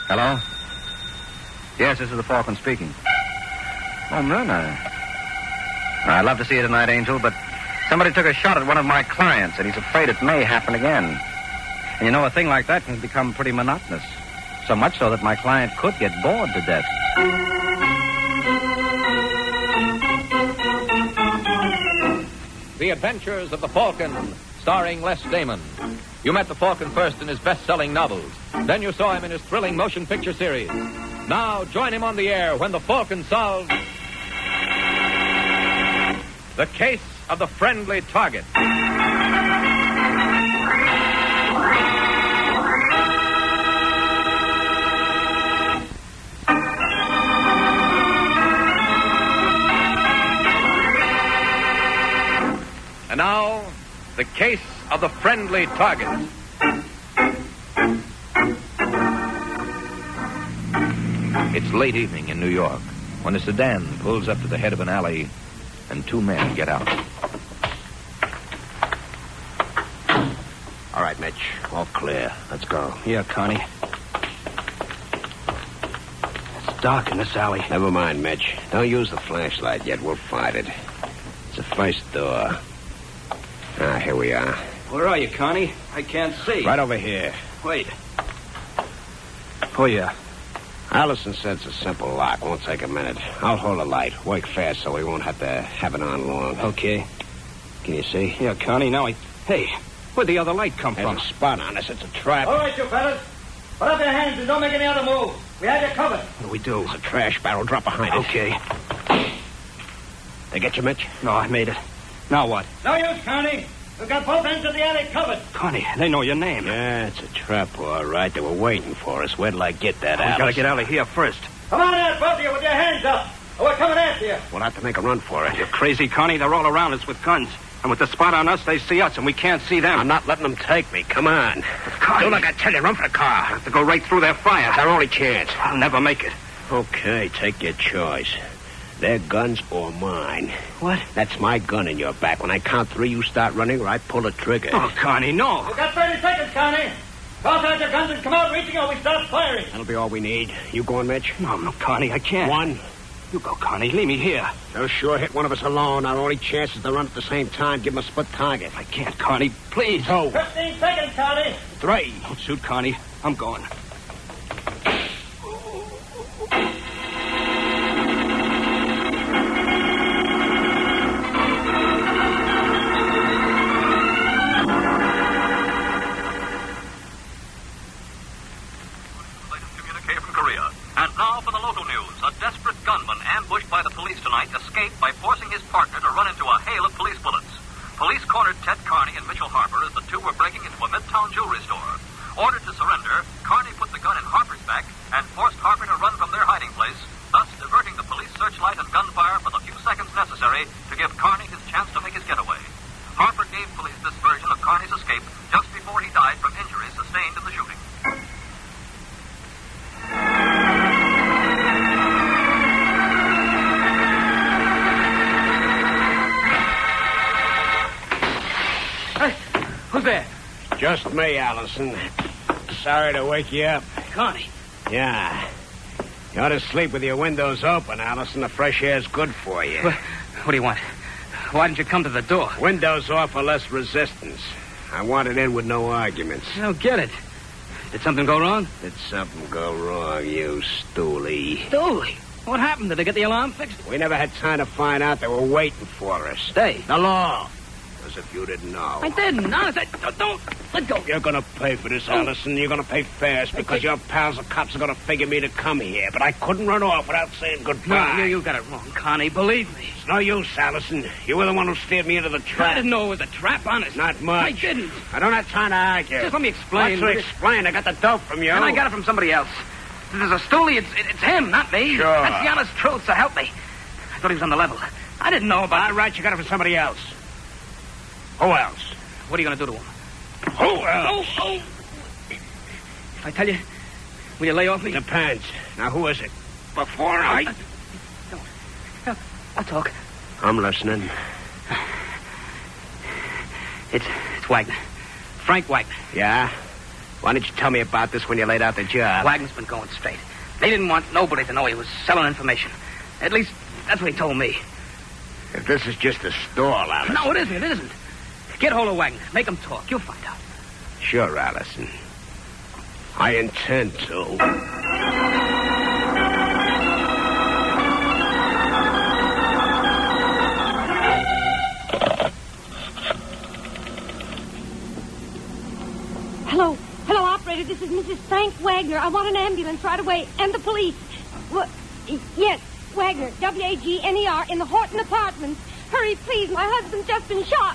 Hello? Yes, this is the Falcon speaking. Oh, Myrna. I'd love to see you tonight, Angel, but somebody took a shot at one of my clients, and he's afraid it may happen again. And you know, a thing like that can become pretty monotonous. So much so that my client could get bored to death. The Adventures of the Falcon, starring Les Damon. You met the Falcon first in his best-selling novels. Then you saw him in his thrilling motion picture series. Now join him on the air when the Falcon solves the case of the friendly target. And now, the case of the friendly target. It's late evening in New York when a sedan pulls up to the head of an alley and two men get out. All right, Mitch. All clear. Let's go. Here, Connie. It's dark in this alley. Never mind, Mitch. Don't use the flashlight yet. We'll find it. It's the first door. Ah, here we are. Where are you, Connie? I can't see. Right over here. Wait. Oh, yeah. Allison said it's a simple lock. Won't take a minute. I'll hold the light. Work fast so we won't have to have it on long. Okay. Can you see? Yeah, Connie, now Hey, where'd the other light come There's from? a spot on us. It's a trap. All right, you fellas. Put up your hands and don't make any other move. We have you covered. What do we do? There's a trash barrel. Drop behind it. Okay. They get you, Mitch? No, I made it. Now what? No use, Connie. We've got both ends of the alley covered. Connie, they know your name. Yeah, it's a trap, all right. They were waiting for us. Where'd I get that out? We gotta get out of here first. Come on out, both of you, with your hands up. Or we're coming after you. We'll have to make a run for it. You're crazy, Connie. They're all around us with guns. And with the spot on us, they see us, and we can't see them. I'm not letting them take me. Come on. Connie. Do like I tell you. Run for the car. I have to go right through their fire. That's our only chance. I'll never make it. Okay, take your choice. Their guns or mine. What? That's my gun in your back. When I count 3, you start running or I pull the trigger. Oh, Connie, no. We've got 30 seconds, Connie. Toss out your guns and come out reaching or we start firing. That'll be all we need. You going, Mitch? No, Connie, I can't. 1. You go, Connie. Leave me here. They'll sure hit one of us alone. Our only chance is to run at the same time. Give them a split target. I can't, Connie. Please. 2. 15 seconds, Connie. 3. Don't shoot, Connie. I'm going. And now for the local news. A desperate gunman ambushed by the police tonight escaped by forcing his partner to run into a hail of police bullets. Police cornered Ted Carney and Mitchell Harper as the two were breaking into a Midtown jewelry store. Ordered to surrender, Carney put the gun in Harper's back and forced Harper to run from their hiding place, thus diverting the police searchlight and gunfire for the few seconds necessary to give Carney his chance to make his getaway. Harper gave police this version of Carney's escape just before he died from injuries sustained in the shooting. Who's there? Just me, Allison. Sorry to wake you up. Connie. Yeah. You ought to sleep with your windows open, Allison. The fresh air's good for you. What do you want? Why didn't you come to the door? Windows offer less resistance. I want it in with no arguments. I don't get it. Did something go wrong? Did something go wrong, you stoolie? Stoolie? What happened? Did they get the alarm fixed? We never had time to find out. They were waiting for us. They? The law. As if you didn't know. I didn't. Honest, don't. Let go. You're going to pay for this, Allison. You're going to pay fast because your pals, the cops, are going to figure me to come here. But I couldn't run off without saying goodbye. No, you got it wrong, Connie. Believe me. It's no use, Allison. You were the one who steered me into the trap. I didn't know it was a trap, honest. Not much. I didn't. I don't have time to argue. Just let me explain. What's to explain? I got the dope from you. And I got it from somebody else. If there's a stoolie, it's him, not me. Sure. That's the honest truth, so help me. I thought he was on the level. I didn't know about... All right, you got it from somebody else. Who else? What are you going to do to him? Who else? Oh. If I tell you, will you lay off me? Depends. Now, who is it? Before I... No. I'll talk. I'm listening. It's Wagner. Frank Wagner. Yeah? Why didn't you tell me about this when you laid out the job? Wagner's been going straight. They didn't want nobody to know he was selling information. At least, that's what he told me. If this is just a stall, Allison. No, it isn't. It isn't. Get hold of Wagner. Make him talk. You'll find out. Sure, Allison. I intend to. Hello, operator. This is Mrs. Frank Wagner. I want an ambulance right away. And the police. Yes, Wagner. Wagner in the Horton Apartments. Hurry, please. My husband's just been shot.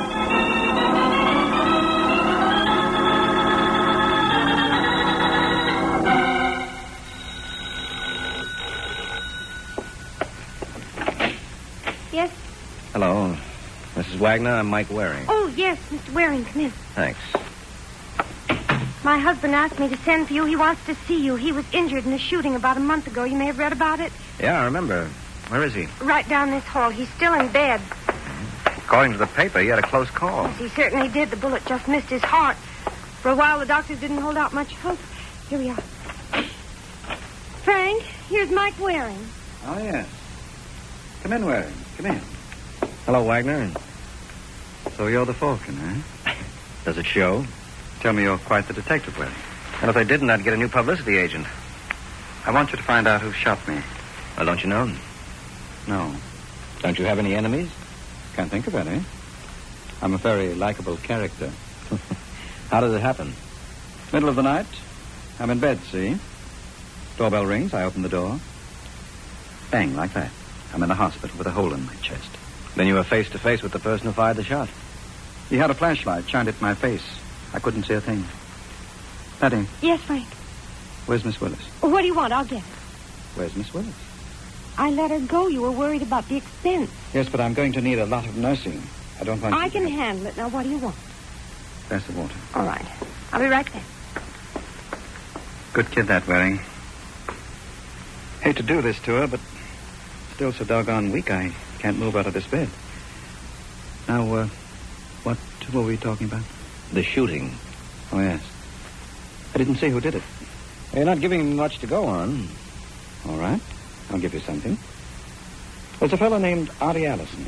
Yes? Hello. Mrs. Wagner, I'm Mike Waring. Oh, yes, Mr. Waring. Come in. Thanks. My husband asked me to send for you. He wants to see you. He was injured in a shooting about a month ago. You may have read about it. Yeah, I remember. Where is he? Right down this hall. He's still in bed. According to the paper, he had a close call. Yes, he certainly did. The bullet just missed his heart. For a while, the doctors didn't hold out much hope. Here we are. Frank, here's Mike Waring. Oh, yes. Come in, Waring. Come in. Hello, Wagner. So you're the Falcon, eh? Does it show? Tell me you're quite the detective, Waring. And if I didn't, I'd get a new publicity agent. I want you to find out who shot me. Well, don't you know? No. Don't you have any enemies? Can't think of any. I'm a very likable character. How does it happen? Middle of the night. I'm in bed, see? Doorbell rings. I open the door. Bang, like that. I'm in the hospital with a hole in my chest. Then you were face to face with the person who fired the shot. He had a flashlight shined at my face. I couldn't see a thing. Patty. Yes, Frank. Where's Miss Willis? What do you want? I'll get her. Where's Miss Willis? I let her go. You were worried about the expense. Yes, but I'm going to need a lot of nursing. I don't want I can handle it. Now, what do you want? Pass the water. All right. I'll be right there. Good kid, that, Waring. Hate to do this to her, but still so doggone weak I can't move out of this bed. Now, what were we talking about? The shooting. Oh, yes. I didn't see who did it. You're not giving me much to go on. All right. I'll give you something. There's a fellow named Artie Allison.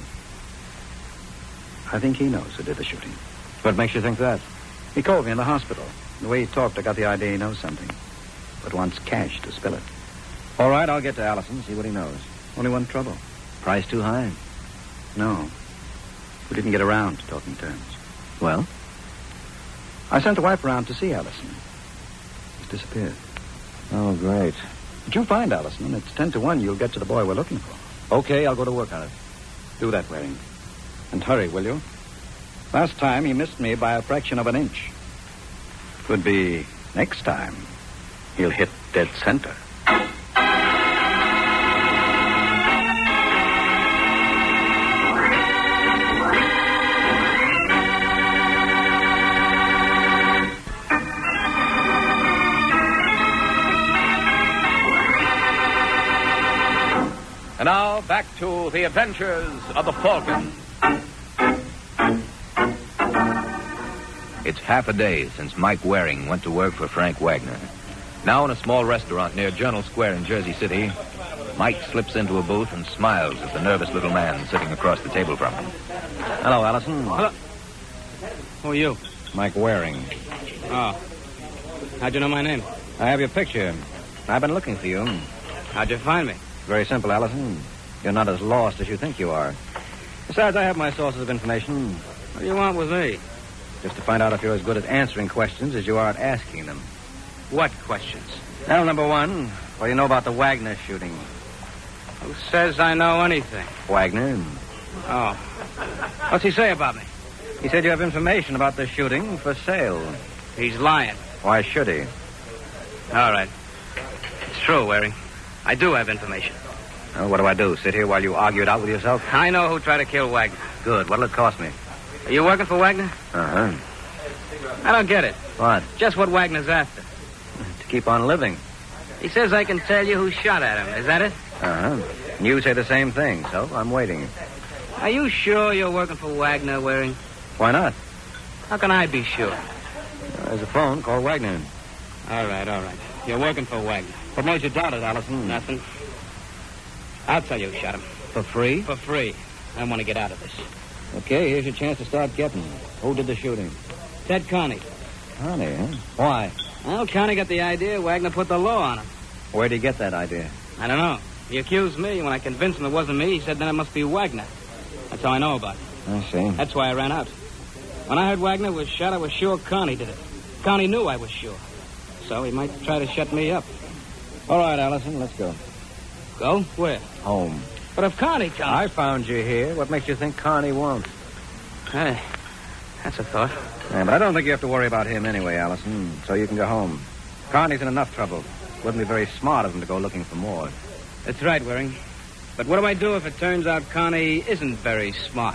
I think he knows who did the shooting. What makes you think that? He called me in the hospital. The way he talked, I got the idea he knows something. But wants cash to spill it. All right, I'll get to Allison, see what he knows. Only one trouble. Price too high? No. We didn't get around to talking terms. Well? I sent the wife around to see Allison. He's disappeared. Oh, great. But you'll find Allison, and it's 10 to 1 you'll get to the boy we're looking for. Okay, I'll go to work on it. Do that, Waring. And hurry, will you? Last time he missed me by a fraction of an inch. Could be next time he'll hit dead center. And now, back to the adventures of the Falcon. It's half a day since Mike Waring went to work for Frank Wagner. Now in a small restaurant near Journal Square in Jersey City, Mike slips into a booth and smiles at the nervous little man sitting across the table from him. Hello, Allison. Hello. Who are you? Mike Waring. Oh. How'd you know my name? I have your picture. I've been looking for you. How'd you find me? Very simple, Allison. You're not as lost as you think you are. Besides, I have my sources of information. What do you want with me? Just to find out if you're as good at answering questions as you are at asking them. What questions? Now, number one, what do you know about the Wagner shooting? Who says I know anything? Wagner. Oh. What's he say about me? He said you have information about the shooting for sale. He's lying. Why should he? All right. It's true, Waring. I do have information. Well, what do I do? Sit here while you argue it out with yourself? I know who tried to kill Wagner. Good. What'll it cost me? Are you working for Wagner? Uh-huh. I don't get it. What? Just what Wagner's after. To keep on living. He says I can tell you who shot at him. Is that it? Uh-huh. And you say the same thing, so I'm waiting. Are you sure you're working for Wagner, Waring? Why not? How can I be sure? There's a phone. Call Wagner. All right. You're working for Wagner. What made you doubt it, Allison? Nothing. I'll tell you who shot him. For free? For free. I want to get out of this. Okay, here's your chance to start getting. Who did the shooting? Ted Carney. Carney, huh? Why? Well, Carney got the idea. Wagner put the law on him. Where'd he get that idea? I don't know. He accused me. When I convinced him it wasn't me, he said then it must be Wagner. That's how I know about it. I see. That's why I ran out. When I heard Wagner was shot, I was sure Carney did it. Carney knew I was sure. So he might try to shut me up. All right, Allison, let's go. Go? Where? Home. But if Carney comes... I found you here. What makes you think Carney won't? Hey, that's a thought. Yeah, but I don't think you have to worry about him anyway, Allison, so you can go home. Carney's in enough trouble. Wouldn't be very smart of him to go looking for more. That's right, Waring. But what do I do if it turns out Carney isn't very smart?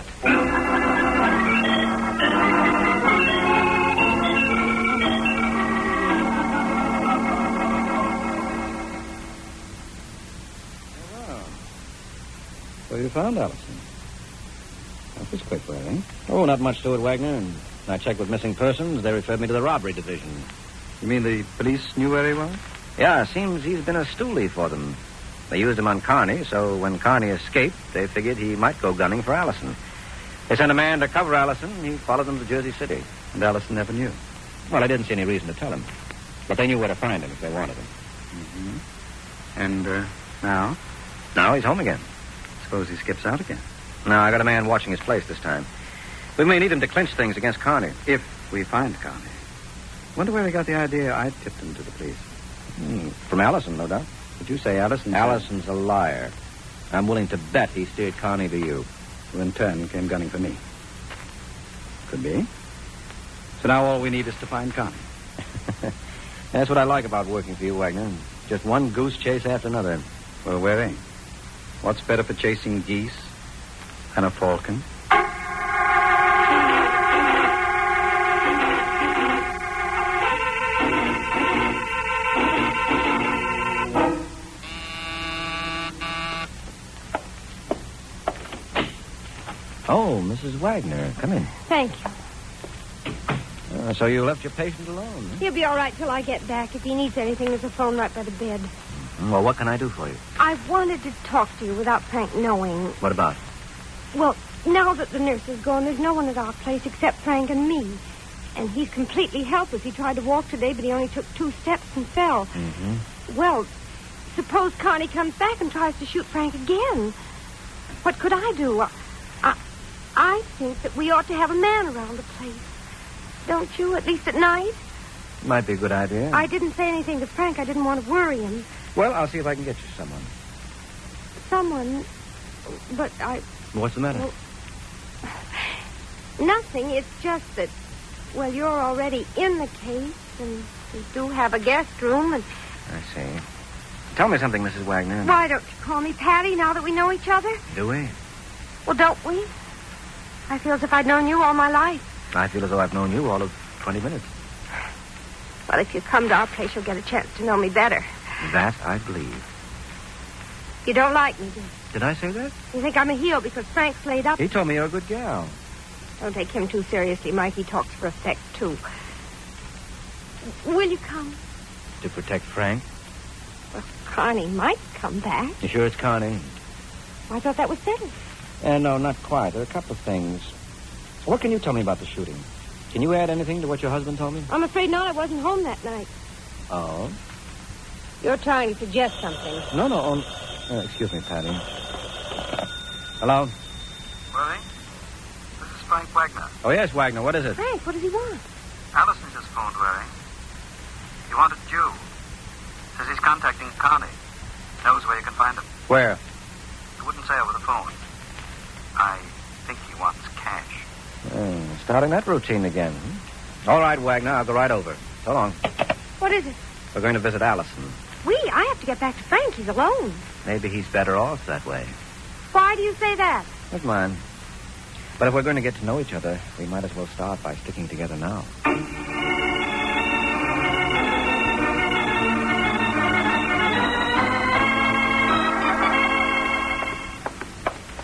So you found Allison. That was quick, Waring. Oh, not much to it, Wagner. And I checked with missing persons. They referred me to the robbery division. You mean the police knew where he was? Yeah, it seems he's been a stoolie for them. They used him on Carney, so when Carney escaped, they figured he might go gunning for Allison. They sent a man to cover Allison. He followed them to Jersey City. And Allison never knew. Well, I didn't see any reason to tell him. But they knew where to find him if they wanted him. Mm-hmm. And, now? Now he's home again. Suppose he skips out again. No, I got a man watching his place this time. We may need him to clinch things against Carney. If we find Carney. Wonder where he got the idea I tipped him to the police. From Allison, no doubt. Did you say Allison? Allison's a liar. I'm willing to bet he steered Carney to you. Who in turn came gunning for me. Could be. So now all we need is to find Carney. That's what I like about working for you, Wagner. Just one goose chase after another. Well, Waring, what's better for chasing geese than a falcon? Oh, Mrs. Wagner. Come in. Thank you. So you left your patient alone, huh? He'll be all right till I get back. If he needs anything, there's a phone right by the bed. Well, what can I do for you? I wanted to talk to you without Frank knowing. What about? Well, now that the nurse is gone, there's no one at our place except Frank and me. And he's completely helpless. He tried to walk today, but he only took 2 steps and fell. Mm-hmm. Well, suppose Carney comes back and tries to shoot Frank again. What could I do? I think that we ought to have a man around the place. Don't you, at least at night? Might be a good idea. I didn't say anything to Frank. I didn't want to worry him. Well, I'll see if I can get you someone. Someone, but I... What's the matter? Well, nothing. It's just that, well, you're already in the case, and we do have a guest room, and... I see. Tell me something, Mrs. Wagner. Why don't you call me Patty now that we know each other? Do we? Well, don't we? I feel as if I'd known you all my life. I feel as though I've known you all of 20 minutes. Well, if you come to our place, you'll get a chance to know me better. That I believe. You don't like me, do you? Did I say that? You think I'm a heel because Frank's laid up? He told me you're a good gal. Don't take him too seriously, Mike. He talks for effect, too. Will you come? To protect Frank? Well, Carney might come back. You sure it's Carney? I thought that was settled. No, not quite. There are a couple of things. What can you tell me about the shooting? Can you add anything to what your husband told me? I'm afraid not. I wasn't home that night. Oh? You're trying to suggest something. No. Excuse me, Patty. Hello? Waring? This is Frank Wagner. Oh, yes, Wagner. What is it? Frank, what does he want? Allison just phoned Waring. He wanted you. Says he's contacting Carney. Knows where you can find him. Where? He wouldn't say over the phone. I think he wants cash. Starting that routine again. All right, Wagner. I'll go right over. So long. What is it? We're going to visit Allison. I have to get back to Frank. He's alone. Maybe he's better off that way. Why do you say that? That's mine. But if we're going to get to know each other, we might as well start by sticking together now.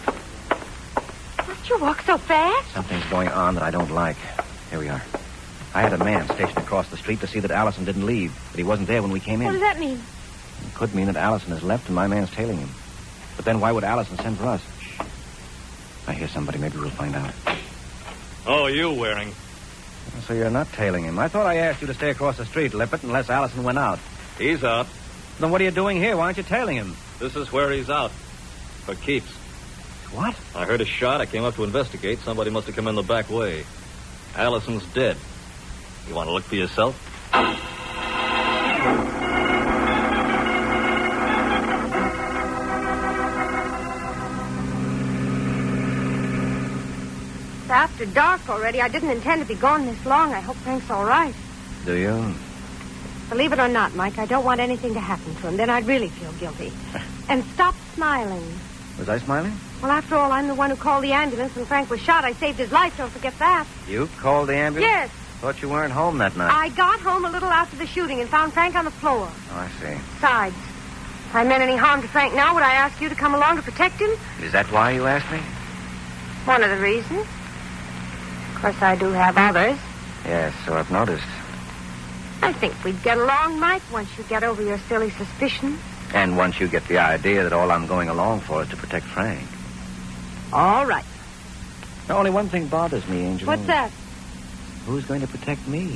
Don't you walk so fast? Something's going on that I don't like. Here we are. I had a man stationed across the street to see that Allison didn't leave, but he wasn't there when we came in. What does that mean? It could mean that Allison has left and my man's tailing him. But then why would Allison send for us? I hear somebody. Maybe we'll find out. Oh, you, Waring. So you're not tailing him. I thought I asked you to stay across the street, Lippert, unless Allison went out. He's out. Then what are you doing here? Why aren't you tailing him? This is where he's out. For keeps. What? I heard a shot. I came up to investigate. Somebody must have come in the back way. Allison's dead. You want to look for yourself? It's after dark already. I didn't intend to be gone this long. I hope Frank's all right. Do you? Believe it or not, Mike, I don't want anything to happen to him. Then I'd really feel guilty. And stop smiling. Was I smiling? Well, after all, I'm the one who called the ambulance when Frank was shot. I saved his life. Don't forget that. You called the ambulance? Yes. Thought you weren't home that night. I got home a little after the shooting and found Frank on the floor. Oh, I see. Besides, if I meant any harm to Frank now, would I ask you to come along to protect him? Is that why you asked me? One of the reasons. Of course, I do have others. Yes, so I've noticed. I think we'd get along, Mike, once you get over your silly suspicions. And once you get the idea that all I'm going along for is to protect Frank. All right. Now, only one thing bothers me, Angel. What's that? Who's going to protect me?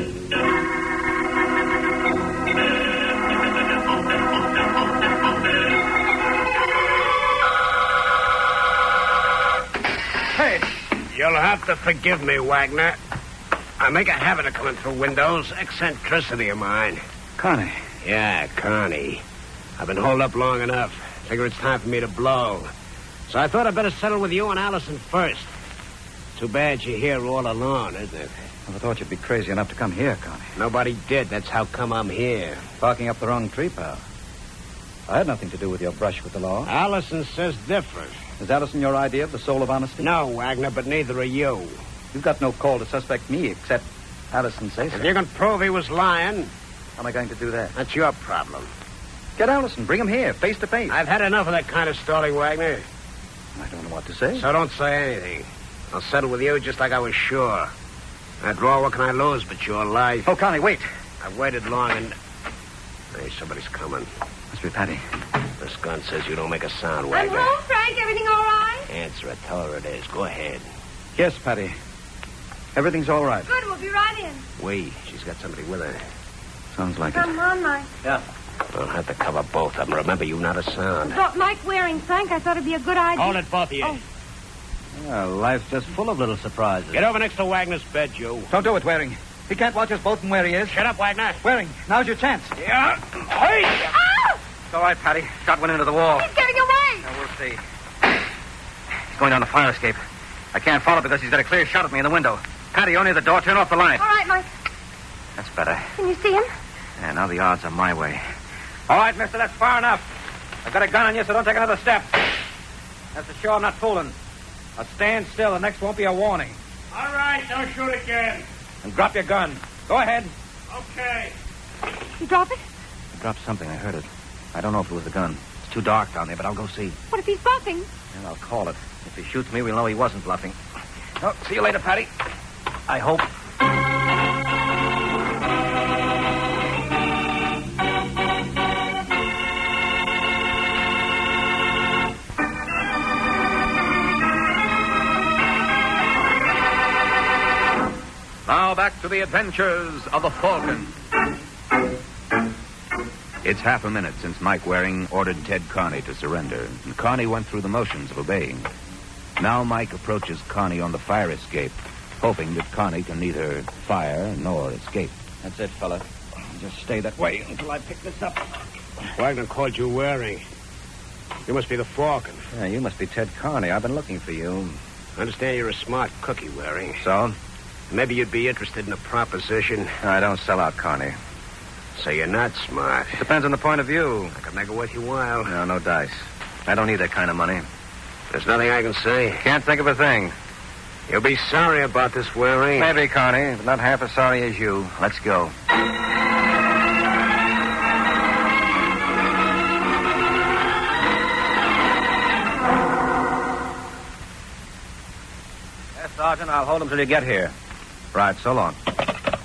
Hey, you'll have to forgive me, Wagner. I make a habit of coming through windows. Eccentricity of mine. Connie. Yeah, Connie. I've been holed up long enough. Figure it's time for me to blow. So I thought I'd better settle with you and Allison first. Too bad you're here all alone, isn't it? I thought you'd be crazy enough to come here, Connie. Nobody did. That's how come I'm here. Barking up the wrong tree, pal. I had nothing to do with your brush with the law. Allison says different. Is Allison your idea of the soul of honesty? No, Wagner, but neither are you. You've got no call to suspect me, except Allison says so. If you can prove he was lying, how am I going to do that? that's your problem. Get Allison. Bring him here, face to face. I've had enough of that kind of stalling, Wagner. I don't know what to say. So don't say anything. I'll settle with you just like I was sure. After all, what can I lose but your life? Oh, Connie, wait. I've waited long and... Hey, somebody's coming. Must be Patty. This gun says you don't make a sound, I'm Wagner. home, Frank. Everything all right? Answer it. Tell her it is. Go ahead. Yes, Patty. Everything's all right. Good. We'll be right in. Wait. She's got somebody with her. Sounds like Come on, Mike. Yeah. I'll have to cover both of them. Remember, you not a sound. Thought Mike wearing Frank. I thought it'd be a good idea. Hold it, both of you. Oh. Well, life's just full of little surprises. Get over next to Wagner's bed, you. Don't do it, Waring. He can't watch us both from where he is. Shut up, Wagner. Waring, now's your chance. Yeah. Hey! Ah! It's all right, Patty. Shot went into the wall. He's getting away. Now, we'll see. He's going down the fire escape. I can't follow because he's got a clear shot at me in the window. Patty, you're near the door. Turn off the light. All right, Mike. That's better. Can you see him? Yeah, now the odds are my way. All right, mister, that's far enough. I've got a gun on you, so don't take another step. That's for sure I'm not fooling. Now stand still. The next won't be a warning. All right, don't shoot again. And drop your gun. Go ahead. Okay. You drop it? I dropped something. I heard it. I don't know if it was the gun. It's too dark down there, but I'll go see. What if he's bluffing? And I'll call it. If he shoots me, we'll know he wasn't bluffing. Oh, see you later, Patty. I hope. Now back to the adventures of the Falcon. It's half a minute since Mike Waring ordered Ted Carney to surrender, and Carney went through the motions of obeying. Now Mike approaches Carney on the fire escape, hoping that Carney can neither fire nor escape. That's it, fella. Just stay that way until I pick this up. Wagner called you Waring. You must be the Falcon. Yeah, you must be Ted Carney. I've been looking for you. I understand you're a smart cookie, Waring. So? Maybe you'd be interested in a proposition. I don't sell out, Carney. So you're not smart. Depends on the point of view. I could make it worth your while. No dice. I don't need that kind of money. There's nothing I can say. Can't think of a thing. You'll be sorry about this, Waring. Maybe, Carney, but not half as sorry as you. Let's go. Yes, Sergeant, I'll hold him till you get here. Right, so long.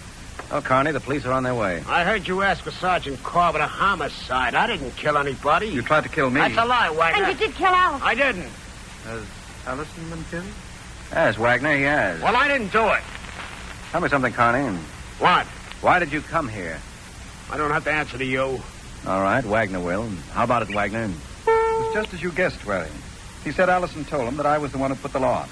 Oh, Carney, the police are on their way. I heard you ask for Sergeant Corbett a homicide. I didn't kill anybody. You tried to kill me. That's a lie, Wagner. And you did kill Alice. I didn't. Has Allison been killed? Yes, Wagner, he has. Well, I didn't do it. Tell me something, Carney. What? Why did you come here? I don't have to answer to you. All right, Wagner will. How about it, Wagner? It's just as you guessed, Waring. He said Allison told him that I was the one who put the law on.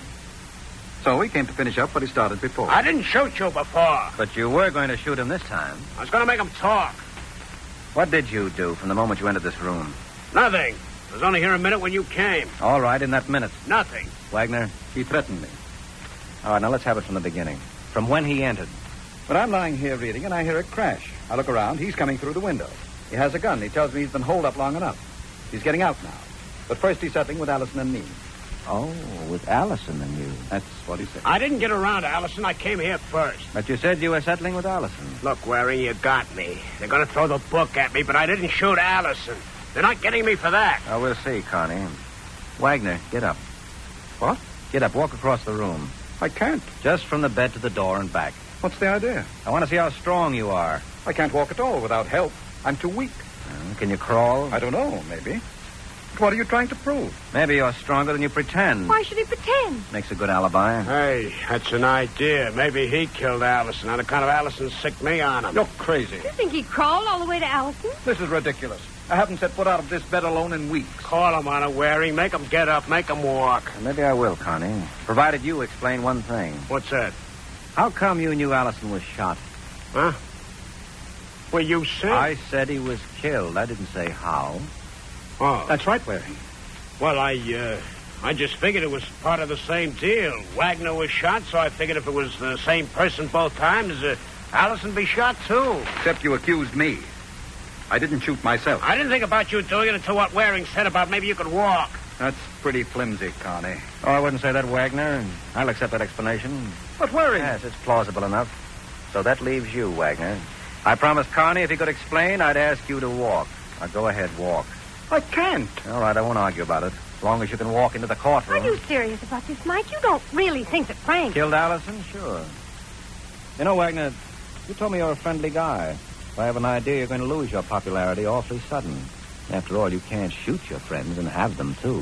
So he came to finish up what he started before. I didn't shoot you before. But you were going to shoot him this time. I was going to make him talk. What did you do from the moment you entered this room? Nothing. I was only here a minute when you came. All right, in that minute. Nothing. Wagner? He threatened me. All right, now let's have it from the beginning. From when he entered. But I'm lying here reading, and I hear a crash. I look around. He's coming through the window. He has a gun. He tells me he's been holed up long enough. He's getting out now. But first he's settling with Allison and me. Oh, with Allison and you. That's what he said. I didn't get around to Allison. I came here first. But you said you were settling with Allison. Look, Waring, you got me. They're going to throw the book at me, but I didn't shoot Allison. They're not getting me for that. Oh, we'll see, Connie. Wagner, get up. What? Get up. Walk across the room. I can't. Just from the bed to the door and back. What's the idea? I want to see how strong you are. I can't walk at all without help. I'm too weak. Can you crawl? I don't know, maybe. But what are you trying to prove? Maybe you're stronger than you pretend. Why should he pretend? Makes a good alibi. Hey, that's an idea. Maybe he killed Allison on account of Allison sicked me on him. You're crazy. You think he crawled all the way to Allison? This is ridiculous. I haven't set foot out of this bed alone in weeks. Call him on it, Waring. Make him get up. Make him walk. Maybe I will, Connie. Provided you explain one thing. What's that? How come you knew Allison was shot? Huh? Well, you said... I said he was killed. I didn't say how. Oh. That's right, Waring. Well, I just figured it was part of the same deal. Wagner was shot, so I figured if it was the same person both times, Allison be shot, too. Except you accused me. I didn't shoot myself. I didn't think about you doing it until what Waring said about maybe you could walk. That's pretty flimsy, Connie. Oh, I wouldn't say that, Wagner. I'll accept that explanation. But Waring... Yes, it's plausible enough. So that leaves you, Wagner. I promised Carney if he could explain, I'd ask you to walk. Now, go ahead, walk. I can't. All right, I won't argue about it. As long as you can walk into the courtroom. Are you serious about this, Mike? You don't really think that Frank... Killed Allison? Sure. You know, Wagner, you told me you're a friendly guy. I have an idea you're going to lose your popularity awfully sudden. After all, you can't shoot your friends and have them, too.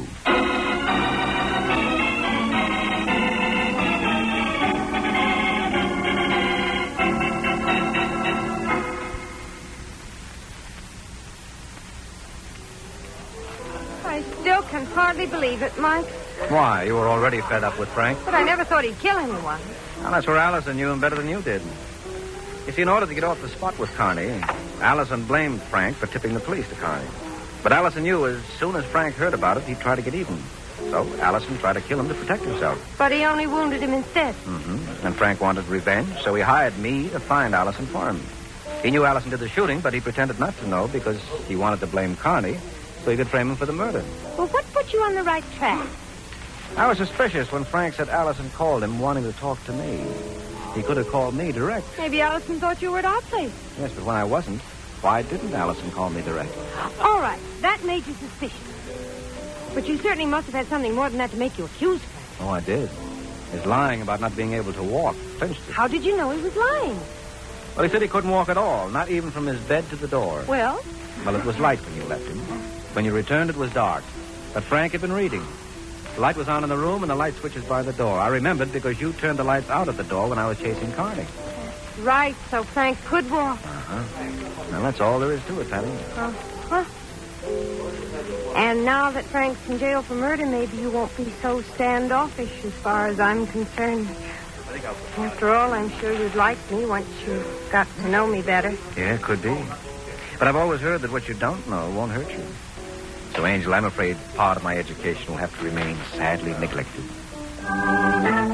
I still can hardly believe it, Mike. Why? You were already fed up with Frank? But I never thought he'd kill anyone. Well, that's where Allison knew him better than you did. You see, in order to get off the spot with Carney, Allison blamed Frank for tipping the police to Carney. But Allison knew as soon as Frank heard about it, he'd try to get even. So Allison tried to kill him to protect himself. But he only wounded him instead. And Frank wanted revenge, so he hired me to find Allison for him. He knew Allison did the shooting, but he pretended not to know because he wanted to blame Carney so he could frame him for the murder. Well, what put you on the right track? I was suspicious when Frank said Allison called him wanting to talk to me. He could have called me direct. Maybe Allison thought you were at our place. Yes, but when I wasn't, why didn't Allison call me direct? All right, that made you suspicious. But you certainly must have had something more than that to make you accuse Frank. Oh, I did. His lying about not being able to walk clinched it. How did you know he was lying? Well, he said he couldn't walk at all, not even from his bed to the door. Well? Well, it was light when you left him. When you returned, it was dark. But Frank had been reading. The light was on in the room and the light switches by the door. I remembered because you turned the lights out at the door when I was chasing Carney. Right, so Frank could walk. Well, that's all there is to it, Patty. Uh-huh. And now that Frank's in jail for murder, maybe you won't be so standoffish as far as I'm concerned. After all, I'm sure you'd like me once you got to know me better. Yeah, it could be. But I've always heard that what you don't know won't hurt you. So, Angel, I'm afraid part of my education will have to remain sadly neglected.